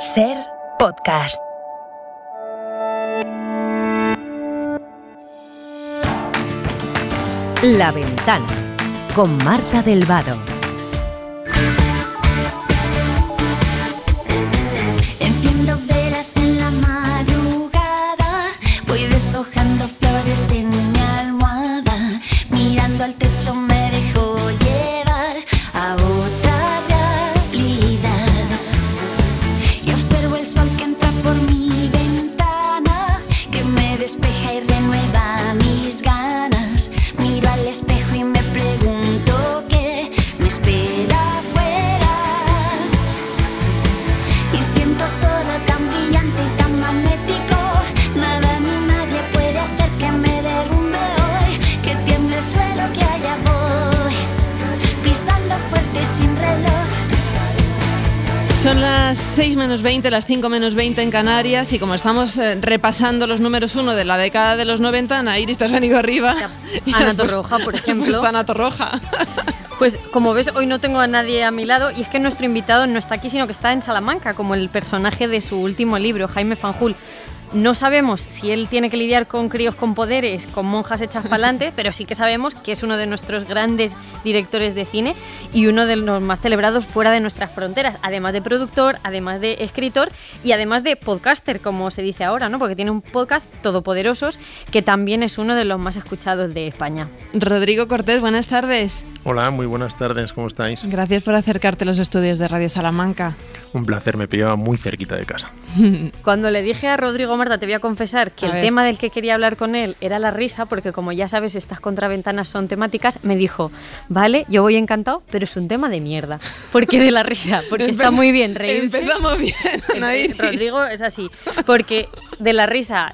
Ser Podcast. La Ventana, con Marta del Vado. Enciendo velas en la madrugada, voy deshojando flores en mi almohada, mirando al techo me dejo llevar a otra realidad. Y observo el sol que entra por mi ventana, que me despeja y renueva mis ganas. Miro al espejo y me pregunto qué me espera afuera. Y siento todo tan brillante y tan magnético. Nada ni nadie puede hacer que me derrumbe hoy. Que tiemble el suelo, que allá voy, pisando fuerte sin reloj. Son las 6 menos 20, las 5 menos 20 en Canarias, y como estamos repasando los números 1 de la década de los 90, Ana Iris, te has venido arriba. Ana Torroja, por ejemplo. Ana Torroja. Pues como ves, hoy no tengo a nadie a mi lado, y es que nuestro invitado no está aquí, sino que está en Salamanca, como el personaje de su último libro, Jaime Fanjul. No sabemos si él tiene que lidiar con críos con poderes, con monjas hechas pa'lante, pero sí que sabemos que es uno de nuestros grandes directores de cine y uno de los más celebrados fuera de nuestras fronteras, además de productor, además de escritor y además de podcaster, como se dice ahora, ¿no? Porque tiene un podcast, Todopoderosos, que también es uno de los más escuchados de España. Rodrigo Cortés, buenas tardes. Hola, muy buenas tardes, ¿cómo estáis? Gracias por acercarte a los estudios de Radio Salamanca. Un placer, me pillaba muy cerquita de casa. Cuando le dije a Rodrigo, Marta, te voy a confesar que el tema del que quería hablar con él era la risa, porque como ya sabes, estas contraventanas son temáticas, me dijo, vale, yo voy encantado, pero es un tema de mierda. ¿Por qué de la risa? Porque está muy bien reírse. Empezamos bien, Ana Iris. Rodrigo es así, porque de la risa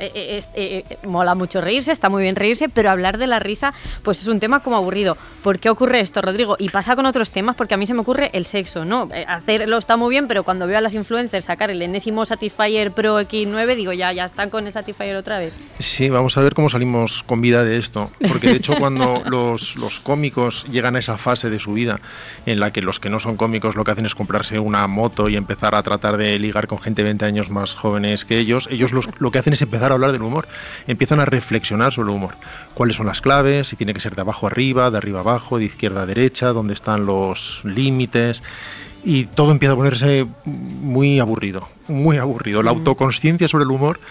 mola mucho reírse, está muy bien reírse, pero hablar de la risa pues es un tema como aburrido. ¿Por qué ocurre esto, Rodrigo? Y pasa con otros temas, porque a mí se me ocurre el sexo, ¿no? Hacerlo está muy bien, pero cuando veo a las influencers sacar el enésimo Satisfyer Pro X9, digo, ya están con el Satisfyer otra vez. Sí, vamos a ver cómo salimos con vida de esto, porque de hecho cuando los cómicos llegan a esa fase de su vida en la que los que no son cómicos lo que hacen es comprarse una moto y empezar a tratar de ligar con gente 20 años más jóvenes que ellos lo que hacen es empezar a hablar del humor, empiezan a reflexionar sobre el humor, cuáles son las claves, si tiene que ser de abajo a arriba, de arriba a abajo, de izquierda a derecha, dónde están los límites. Y todo empieza a ponerse muy aburrido, muy aburrido. La autoconsciencia sobre el humor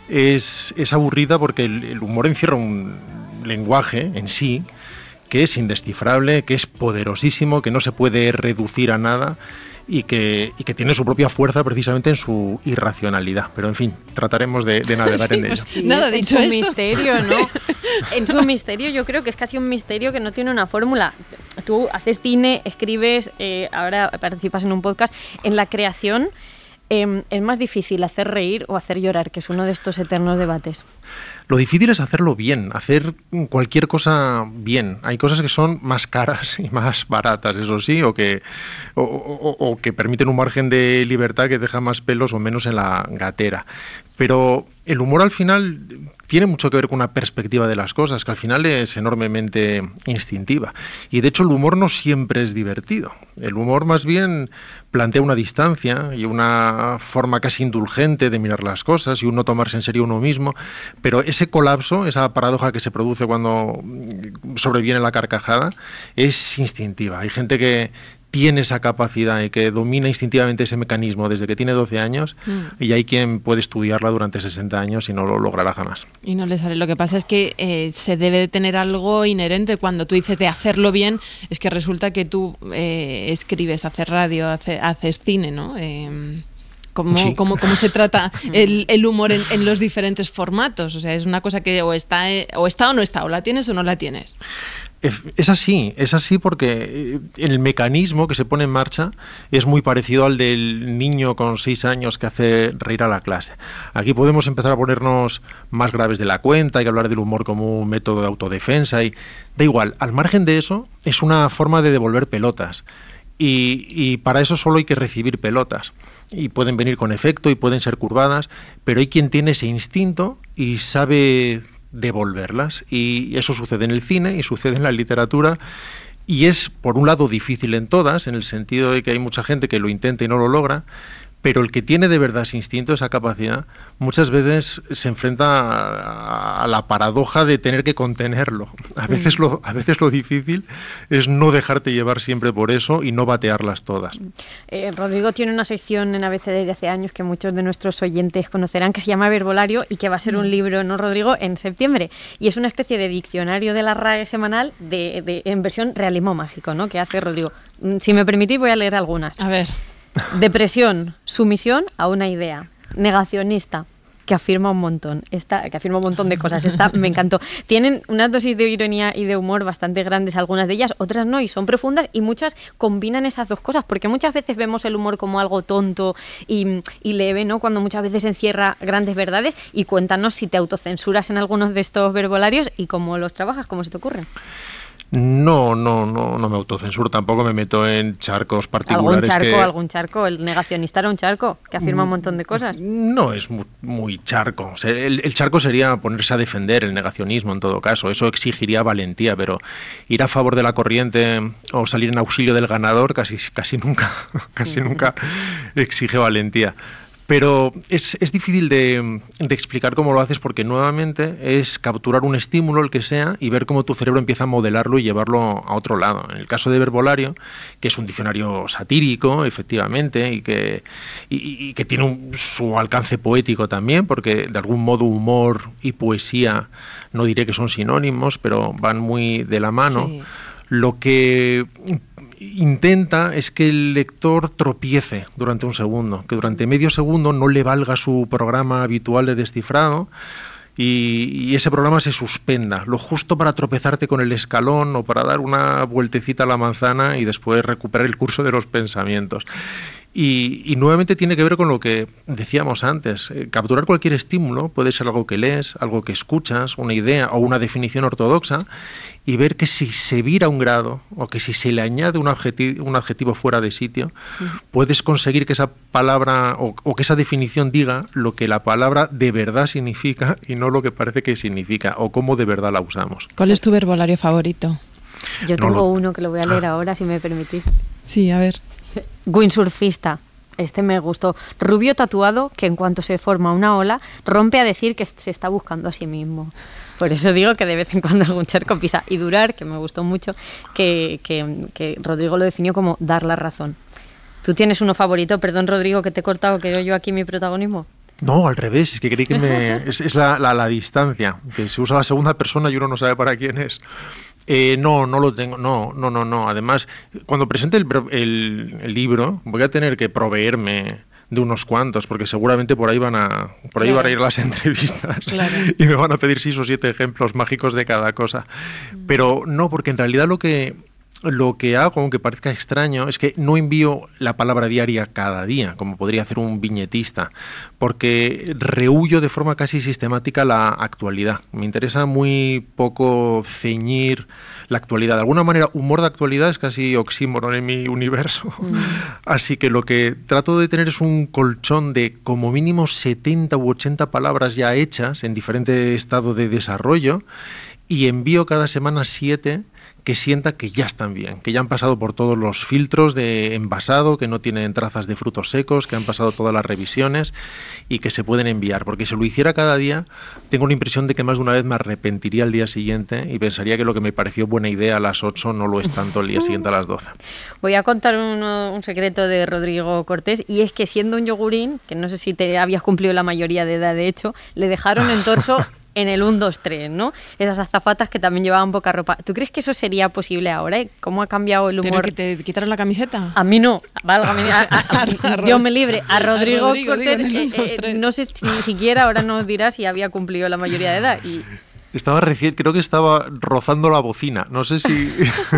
es aburrida porque el humor encierra un lenguaje en sí que es indescifrable, que es poderosísimo, que no se puede reducir a nada y que tiene su propia fuerza precisamente en su irracionalidad. Pero en fin, trataremos de navegar en ello. Sí, nada dicho en su esto. misterio, ¿no? En su misterio yo creo que es casi un misterio que no tiene una fórmula. Tú haces cine, escribes, ahora participas en un podcast. En la creación es más difícil hacer reír o hacer llorar, que es uno de estos eternos debates. Lo difícil es hacerlo bien, hacer cualquier cosa bien. Hay cosas que son más caras y más baratas, eso sí, o que permiten un margen de libertad que deja más pelos o menos en la gatera. Pero el humor al final tiene mucho que ver con una perspectiva de las cosas, que al final es enormemente instintiva. Y de hecho el humor no siempre es divertido. El humor más bien plantea una distancia y una forma casi indulgente de mirar las cosas y uno tomarse en serio uno mismo. Pero ese colapso, esa paradoja que se produce cuando sobreviene la carcajada, es instintiva. Hay gente que tiene esa capacidad y que domina instintivamente ese mecanismo desde que tiene 12 años y hay quien puede estudiarla durante 60 años y no lo logrará jamás. Y no le sale. Lo que pasa es que se debe de tener algo inherente. Cuando tú dices de hacerlo bien, es que resulta que tú escribes, haces radio, haces cine, ¿no? ¿Cómo se trata el humor en los diferentes formatos? O sea, es una cosa que o está o no está, o la tienes o no la tienes. Es así porque el mecanismo que se pone en marcha es muy parecido al del niño con 6 años que hace reír a la clase. Aquí podemos empezar a ponernos más graves de la cuenta, hay que hablar del humor como un método de autodefensa y da igual, al margen de eso es una forma de devolver pelotas y para eso solo hay que recibir pelotas y pueden venir con efecto y pueden ser curvadas, pero hay quien tiene ese instinto y sabe devolverlas y eso sucede en el cine y sucede en la literatura y es por un lado difícil en todas, en el sentido de que hay mucha gente que lo intenta y no lo logra, Pero el que tiene de verdad ese instinto, esa capacidad, muchas veces se enfrenta a la paradoja de tener que contenerlo. A veces lo difícil es no dejarte llevar siempre por eso y no batearlas todas. Rodrigo tiene una sección en ABC desde hace años que muchos de nuestros oyentes conocerán, que se llama Verbolario y que va a ser un libro, ¿no, Rodrigo?, en septiembre. Y es una especie de diccionario de la RAE semanal en versión realismo mágico, ¿no?, que hace Rodrigo. Si me permitís, voy a leer algunas. A ver. Depresión, sumisión a una idea. Negacionista, que afirma un montón. Que afirma un montón de cosas. Esta me encantó. Tienen unas dosis de ironía y de humor bastante grandes, algunas de ellas, otras no, y son profundas, y muchas combinan esas dos cosas, porque muchas veces vemos el humor como algo tonto y leve, ¿no?, cuando muchas veces encierra grandes verdades. Y cuéntanos si te autocensuras en algunos de estos verbolarios y cómo los trabajas, cómo se te ocurren. No me autocensuro, tampoco me meto en charcos particulares. ¿Algún charco? El negacionista era un charco, que afirma un montón de cosas. No es muy charco. O sea, el charco sería ponerse a defender el negacionismo en todo caso. Eso exigiría valentía, pero ir a favor de la corriente o salir en auxilio del ganador casi nunca exige valentía. Pero es difícil de explicar cómo lo haces, porque nuevamente es capturar un estímulo, el que sea, y ver cómo tu cerebro empieza a modelarlo y llevarlo a otro lado. En el caso de Verbolario, que es un diccionario satírico, efectivamente, y que tiene su alcance poético también, porque de algún modo humor y poesía, no diré que son sinónimos, pero van muy de la mano. Sí. Lo que intenta es que el lector tropiece durante un segundo, que durante medio segundo no le valga su programa habitual de descifrado y ese programa se suspenda, lo justo para tropezarte con el escalón o para dar una vueltecita a la manzana y después recuperar el curso de los pensamientos. Y nuevamente tiene que ver con lo que decíamos antes. Capturar cualquier estímulo puede ser algo que lees, algo que escuchas, una idea o una definición ortodoxa, y ver que si se vira un grado o que si se le añade un adjetivo fuera de sitio, puedes conseguir que esa palabra o que esa definición diga lo que la palabra de verdad significa y no lo que parece que significa, o cómo de verdad la usamos. ¿Cuál es tu verbolario favorito? Yo tengo uno que lo voy a leer ahora, si me permitís. Sí, a ver. Windsurfista. Este me gustó. Rubio tatuado que en cuanto se forma una ola rompe a decir que se está buscando a sí mismo. Por eso digo que de vez en cuando algún charco pisa. Y Durar, que me gustó mucho, que Rodrigo lo definió como dar la razón. ¿Tú tienes uno favorito? Perdón, Rodrigo, que te he cortado, que yo aquí mi protagonismo. No, al revés, es que creí que es la distancia, que se usa la segunda persona y uno no sabe para quién es. No lo tengo, no. Además, cuando presente el libro, voy a tener que proveerme de unos cuantos, porque seguramente por ahí van a ir las entrevistas, claro, y me van a pedir 6 o 7 ejemplos mágicos de cada cosa. Pero no, porque en realidad lo que hago, aunque parezca extraño, es que no envío la palabra diaria cada día, como podría hacer un viñetista, porque rehuyo de forma casi sistemática la actualidad. Me interesa muy poco ceñir la actualidad. De alguna manera, humor de actualidad es casi oxímoron en mi universo. Así que lo que trato de tener es un colchón de como mínimo 70 u 80 palabras ya hechas en diferente estado de desarrollo, y envío cada semana 7 que sienta que ya están bien, que ya han pasado por todos los filtros de envasado, que no tienen trazas de frutos secos, que han pasado todas las revisiones y que se pueden enviar. Porque si lo hiciera cada día, tengo la impresión de que más de una vez me arrepentiría al día siguiente y pensaría que lo que me pareció buena idea a las 8 no lo es tanto el día siguiente a las 12. Voy a contar un secreto de Rodrigo Cortés, y es que siendo un yogurín, que no sé si te habías cumplido la mayoría de edad, de hecho, le dejaron en torso en el 1, 2, 3, ¿no? Esas azafatas que también llevaban poca ropa. ¿Tú crees que eso sería posible ahora? ¿Cómo ha cambiado el humor? ¿Pero que te quitaron la camiseta? A mí no, válgame, Dios me libre. A Rodrigo Cortés, no sé si siquiera ahora nos dirá si había cumplido la mayoría de edad. Creo que estaba rozando la bocina. No sé si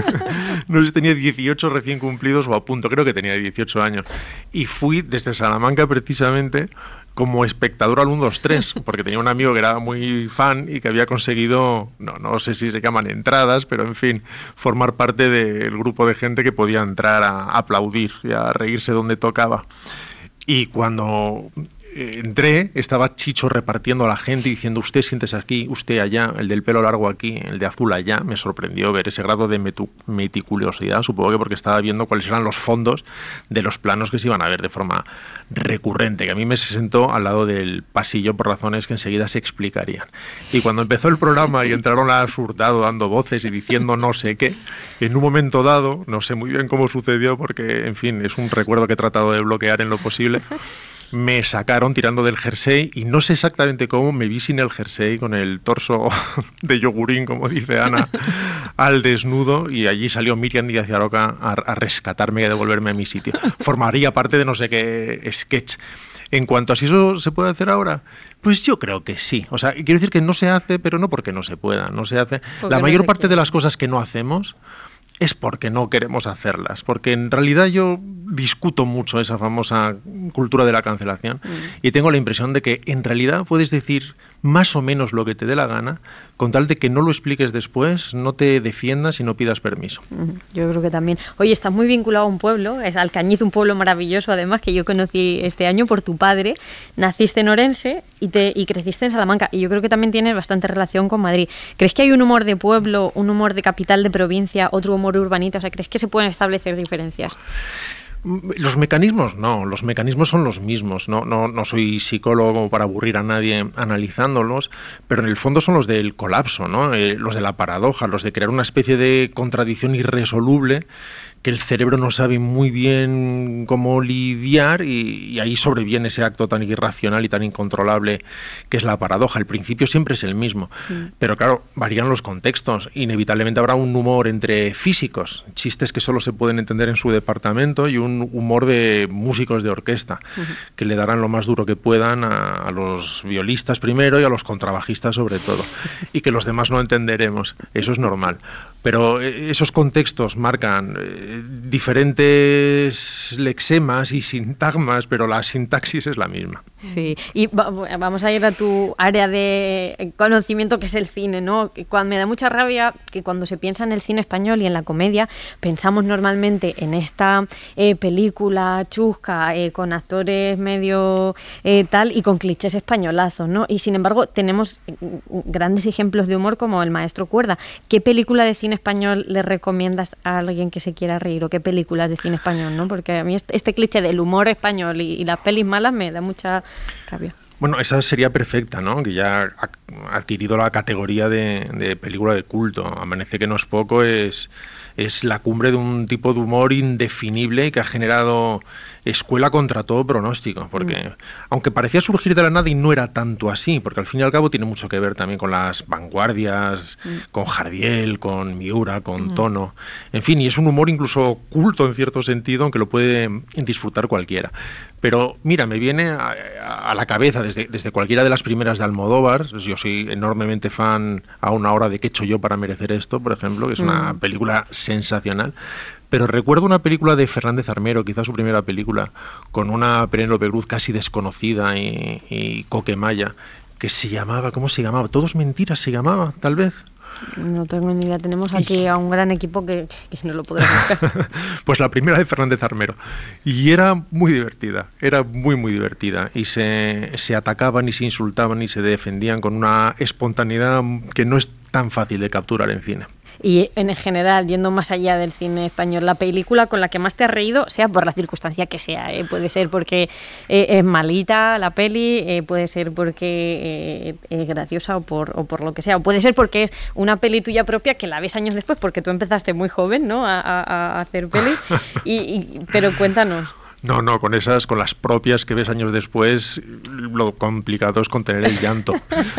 tenía 18 recién cumplidos o a punto. Creo que tenía 18 años. Y fui desde Salamanca precisamente como espectador al 1, 2, 3, porque tenía un amigo que era muy fan y que había conseguido, no sé si se llaman entradas, pero en fin, formar parte del grupo de gente que podía entrar a aplaudir y a reírse donde tocaba. Y cuando entré, estaba Chicho repartiendo a la gente diciendo usted siéntese aquí, usted allá, el del pelo largo aquí, el de azul allá. Me sorprendió ver ese grado de meticulosidad, supongo que porque estaba viendo cuáles eran los fondos de los planos que se iban a ver de forma recurrente, que a mí me se sentó al lado del pasillo por razones que enseguida se explicarían. Y cuando empezó el programa y entraron a Hurtado dando voces y diciendo no sé qué, en un momento dado, no sé muy bien cómo sucedió porque, en fin, es un recuerdo que he tratado de bloquear en lo posible, me sacaron tirando del jersey y no sé exactamente cómo me vi sin el jersey, con el torso de yogurín, como dice Ana, al desnudo, y allí salió Miriam Díaz de Aroca a rescatarme y a devolverme a mi sitio. Formaría parte de no sé qué sketch. En cuanto a si eso se puede hacer ahora, pues yo creo que sí. O sea, quiero decir que no se hace, pero no porque no se pueda, no se hace. La mayor parte de las cosas que no hacemos es porque no queremos hacerlas, porque en realidad yo discuto mucho esa famosa cultura de la cancelación y tengo la impresión de que en realidad puedes decir más o menos lo que te dé la gana, con tal de que no lo expliques después, no te defiendas y no pidas permiso. Yo creo que también. Oye, estás muy vinculado a un pueblo, es Alcañiz, un pueblo maravilloso, además, que yo conocí este año por tu padre. Naciste en Orense y creciste en Salamanca, y yo creo que también tienes bastante relación con Madrid. ¿Crees que hay un humor de pueblo, un humor de capital de provincia, otro humor urbanita? O sea, ¿crees que se pueden establecer diferencias? Los mecanismos no, los mecanismos son los mismos. No soy psicólogo como para aburrir a nadie analizándolos, pero en el fondo son los del colapso, ¿no? Los de la paradoja, los de crear una especie de contradicción irresoluble que el cerebro no sabe muy bien cómo lidiar, y ahí sobreviene ese acto tan irracional y tan incontrolable que es la paradoja. El principio siempre es el mismo, pero claro, varían los contextos. Inevitablemente habrá un humor entre físicos, chistes que solo se pueden entender en su departamento, y un humor de músicos de orquesta, que le darán lo más duro que puedan a los violistas primero y a los contrabajistas sobre todo, y que los demás no entenderemos. Eso es normal. Pero esos contextos marcan diferentes lexemas y sintagmas, pero la sintaxis es la misma. Sí, y vamos a ir a tu área de conocimiento, que es el cine, ¿no? Me da mucha rabia que cuando se piensa en el cine español y en la comedia, pensamos normalmente en esta película chusca, con actores medio tal, y con clichés españolazos, ¿no? Y sin embargo tenemos grandes ejemplos de humor como El Maestro Cuerda. ¿Qué película de cine español le recomiendas a alguien que se quiera reír, o qué películas de cine español, ¿no? Porque a mí este cliché del humor español y las pelis malas me da mucha rabia. Bueno, esa sería perfecta, ¿no? Que ya ha adquirido la categoría de película de culto. Amanece que no es poco, es la cumbre de un tipo de humor indefinible que ha generado escuela contra todo pronóstico, porque aunque parecía surgir de la nada y no era tanto así, porque al fin y al cabo tiene mucho que ver también con las vanguardias, con Jardiel, con Miura, con Tono, en fin, y es un humor incluso culto en cierto sentido, aunque lo puede disfrutar cualquiera. Pero mira, me viene a la cabeza desde cualquiera de las primeras de Almodóvar. Yo soy enormemente fan a una hora de ¿Qué he hecho yo para merecer esto?, por ejemplo, que es una película sensacional. Pero recuerdo una película de Fernández Armero, quizás su primera película, con una Penélope Cruz casi desconocida y Coquemaya, que se llamaba, ¿cómo se llamaba? Todos mentiras se llamaba, tal vez. No tengo ni idea. Tenemos aquí a un gran equipo que no lo podrá buscar. Pues la primera de Fernández Armero. Y era muy divertida, era muy, muy divertida. Y se atacaban y se insultaban y se defendían con una espontaneidad que no es tan fácil de capturar en cine. Y en general, yendo más allá del cine español, la película con la que más te has reído, sea por la circunstancia que sea, puede ser porque es malita la peli, puede ser porque es graciosa o por lo que sea, o puede ser porque es una peli tuya propia que la ves años después, porque tú empezaste muy joven, ¿no?, a hacer pelis, pero cuéntanos. No, con las propias que ves años después, lo complicado es contener el llanto.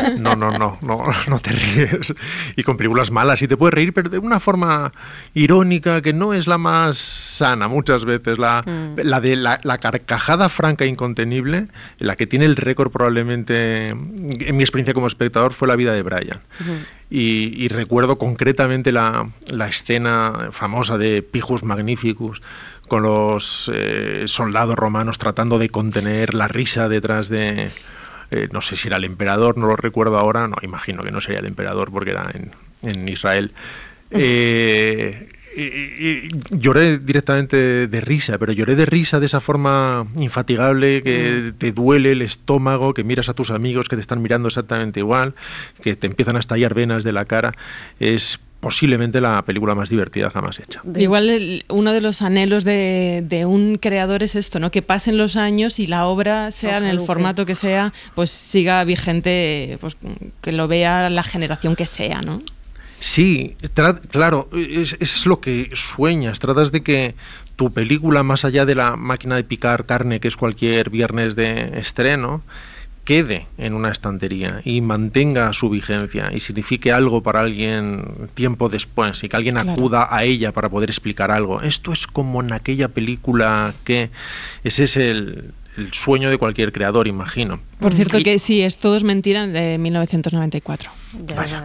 No te ríes. Y con películas malas sí te puedes reír, pero de una forma irónica que no es la más sana muchas veces. La carcajada franca e incontenible, la que tiene el récord probablemente, en mi experiencia como espectador, fue La vida de Brian. Y recuerdo concretamente la escena famosa de Pijus Magnificus, con los soldados romanos tratando de contener la risa detrás de... no sé si era el emperador, no lo recuerdo ahora, no, imagino que no sería el emperador porque era en Israel. lloré directamente de risa, pero lloré de risa de esa forma infatigable que te duele el estómago, que miras a tus amigos que te están mirando exactamente igual, que te empiezan a estallar venas de la cara. Es posiblemente la película más divertida jamás hecha. Igual uno de los anhelos de un creador es esto, ¿no? Que pasen los años y la obra, sea en el formato que sea, pues siga vigente, pues que lo vea la generación que sea, ¿no? Sí, claro, es lo que sueñas. Tratas de que tu película, más allá de la máquina de picar carne que es cualquier viernes de estreno, quede en una estantería y mantenga su vigencia y signifique algo para alguien tiempo después y que alguien acuda a ella para poder explicar algo. Esto es como en aquella película que... Ese es el sueño de cualquier creador, imagino. Por cierto que sí, es Todo es mentira, de 1994. Vaya.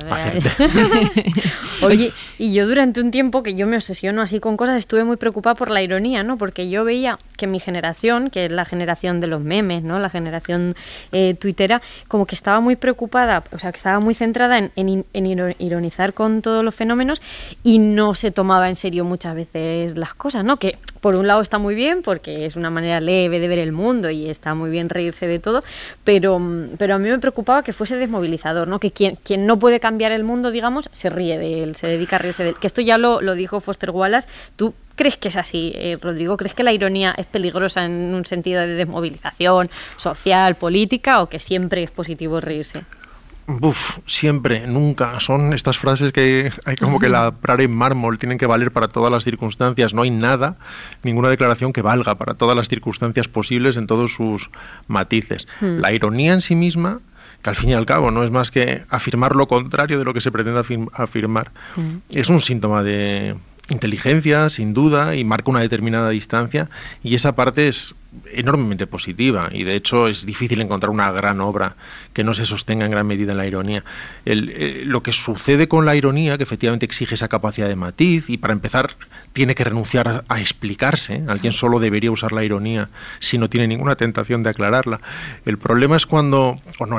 Oye, y yo durante un tiempo que yo me obsesiono así con cosas, estuve muy preocupada por la ironía, ¿no? Porque yo veía que mi generación, que es la generación de los memes, ¿no? La generación tuitera, como que estaba muy preocupada, o sea, que estaba muy centrada en ironizar con todos los fenómenos y no se tomaba en serio muchas veces las cosas, ¿no? Que por un lado está muy bien porque es una manera leve de ver el mundo y está muy bien reírse de todo, pero a mí me preocupaba que fuese desmovilizador, ¿no? Que quien no puede cambiar el mundo, digamos, se ríe de él, se dedica a reírse de él. Que esto ya lo dijo Foster Wallace. ¿Tú crees que es así, Rodrigo? ¿Crees que la ironía es peligrosa en un sentido de desmovilización social, política, o que siempre es positivo reírse? Siempre, nunca. Son estas frases que hay como que labrar en mármol, tienen que valer para todas las circunstancias. No hay nada, ninguna declaración que valga para todas las circunstancias posibles en todos sus matices. La ironía en sí misma, que al fin y al cabo no es más que afirmar lo contrario de lo que se pretende afirmar, es un síntoma de inteligencia, sin duda, y marca una determinada distancia, y esa parte es enormemente positiva, y de hecho es difícil encontrar una gran obra que no se sostenga en gran medida en la ironía. Lo que sucede con la ironía, que efectivamente exige esa capacidad de matiz, y para empezar tiene que renunciar a explicarse. Alguien solo debería usar la ironía si no tiene ninguna tentación de aclararla. El problema es cuando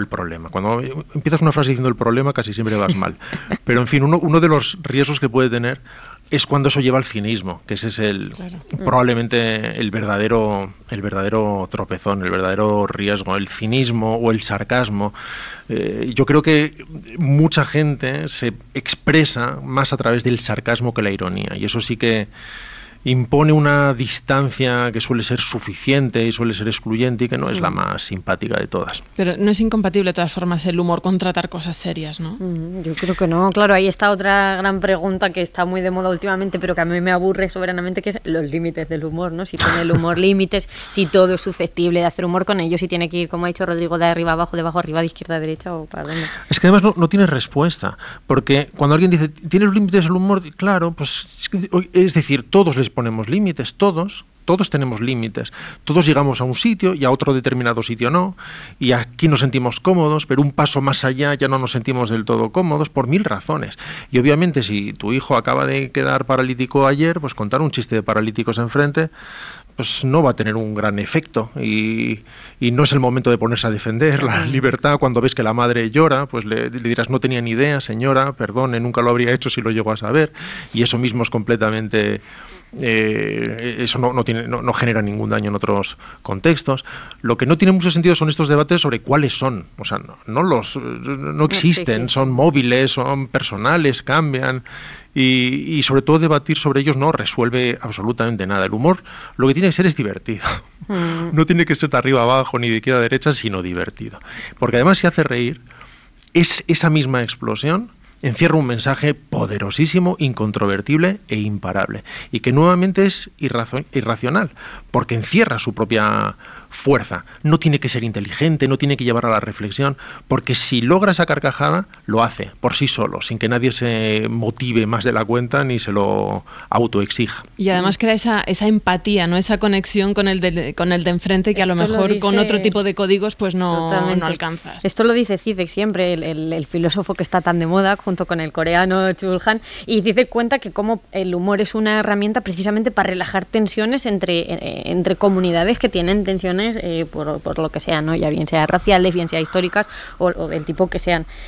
empiezas una frase diciendo el problema, casi siempre vas mal. Pero en fin, uno de los riesgos que puede tener es cuando eso lleva al cinismo, que ese es probablemente el verdadero tropezón, el verdadero riesgo, el cinismo o el sarcasmo. Yo creo que mucha gente se expresa más a través del sarcasmo que la ironía, y eso sí que impone una distancia que suele ser suficiente y suele ser excluyente y que no es la más simpática de todas. Pero no es incompatible de todas formas el humor con tratar cosas serias, ¿no? Yo creo que no. Claro, ahí está otra gran pregunta que está muy de moda últimamente, pero que a mí me aburre soberanamente, que es los límites del humor, ¿no? Si tiene el humor límites, si todo es susceptible de hacer humor con ello, si tiene que ir, como ha dicho Rodrigo, de arriba a abajo, de abajo a arriba, de izquierda a derecha o para dónde. Es que además no tiene respuesta, porque cuando alguien dice, ¿tiene los límites del humor? Claro, pues es decir, todos les ponemos límites, todos tenemos límites, todos llegamos a un sitio y a otro determinado sitio no, y aquí nos sentimos cómodos, pero un paso más allá ya no nos sentimos del todo cómodos por 1000 razones. Y obviamente si tu hijo acaba de quedar paralítico ayer, pues contar un chiste de paralíticos enfrente pues no va a tener un gran efecto, y no es el momento de ponerse a defender la libertad. Cuando ves que la madre llora, pues le dirás, no tenía ni idea, señora, perdone, nunca lo habría hecho si lo llegó a saber, y eso mismo es completamente... eso no genera ningún daño en otros contextos. Lo que no tiene mucho sentido son estos debates sobre cuáles son, o sea, no existen, son móviles, son personales, cambian, y sobre todo debatir sobre ellos no resuelve absolutamente nada. El humor lo que tiene que ser es divertido, no tiene que ser de arriba abajo ni de izquierda a derecha, sino divertido, porque además si hace reír, esa misma explosión encierra un mensaje poderosísimo, incontrovertible e imparable, y que nuevamente es irracional, porque encierra su propia fuerza. No tiene que ser inteligente, no tiene que llevar a la reflexión, porque si logra esa carcajada, lo hace por sí solo, sin que nadie se motive más de la cuenta ni se lo autoexija. Y además crea esa empatía, ¿no? Esa conexión con el de enfrente, que esto a lo mejor con otro tipo de códigos pues no alcanzas. Esto lo dice Zizek siempre, el filósofo que está tan de moda, junto con el coreano Chul Han, y Zizek cuenta que como el humor es una herramienta precisamente para relajar tensiones entre comunidades que tienen tensiones por lo que sea, ¿no? Ya bien sea raciales, bien sea históricas o del tipo que sean.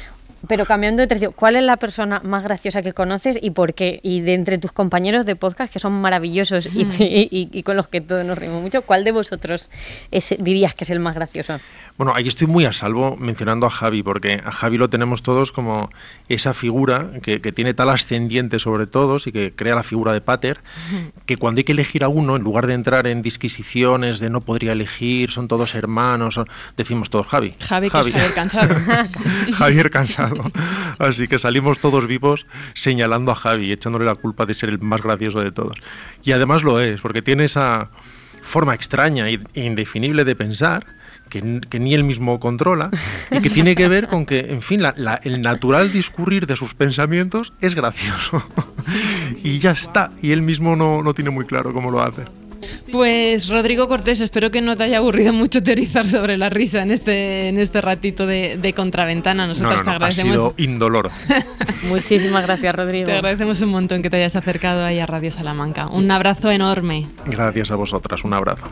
Pero cambiando de tercio, ¿cuál es la persona más graciosa que conoces y por qué? Y de entre tus compañeros de podcast, que son maravillosos y con los que todos nos reímos mucho, ¿cuál de vosotros dirías que es el más gracioso? Bueno, ahí estoy muy a salvo mencionando a Javi, porque a Javi lo tenemos todos como esa figura que tiene tal ascendiente sobre todos y que crea la figura de Pater, que cuando hay que elegir a uno, en lugar de entrar en disquisiciones de no podría elegir, son todos hermanos, decimos todos Javi. Javi, que es Javier Cansado. Javier Cansado. Así que salimos todos vivos señalando a Javi, echándole la culpa de ser el más gracioso de todos. Y además lo es, porque tiene esa forma extraña e indefinible de pensar, que ni él mismo controla, y que tiene que ver con que, en fin, el natural discurrir de sus pensamientos es gracioso. Y ya está, y él mismo no tiene muy claro cómo lo hace. Pues Rodrigo Cortés, espero que no te haya aburrido mucho teorizar sobre la risa en este ratito de Contraventana. Nosotros te agradecemos. Ha sido indoloro. Muchísimas gracias, Rodrigo. Te agradecemos un montón que te hayas acercado ahí a Radio Salamanca. Un abrazo enorme. Gracias a vosotras, un abrazo.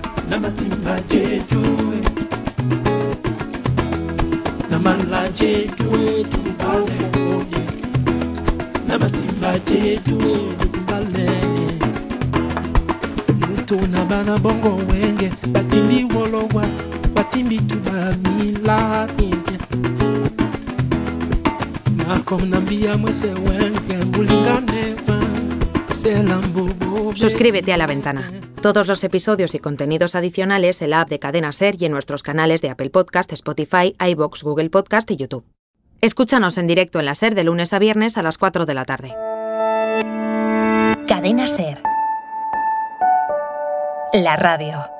Tuna bana bongo wenge batimbi wolowa batimbi tubamila nakomnambia mwese wenge ulinganeva selambobo. Suscríbete a La Ventana. Todos los episodios y contenidos adicionales en la app de Cadena SER y en nuestros canales de Apple Podcast, Spotify, iVoox, Google Podcast y YouTube. Escúchanos en directo en la SER de lunes a viernes a las 4 de la tarde. Cadena SER. La radio.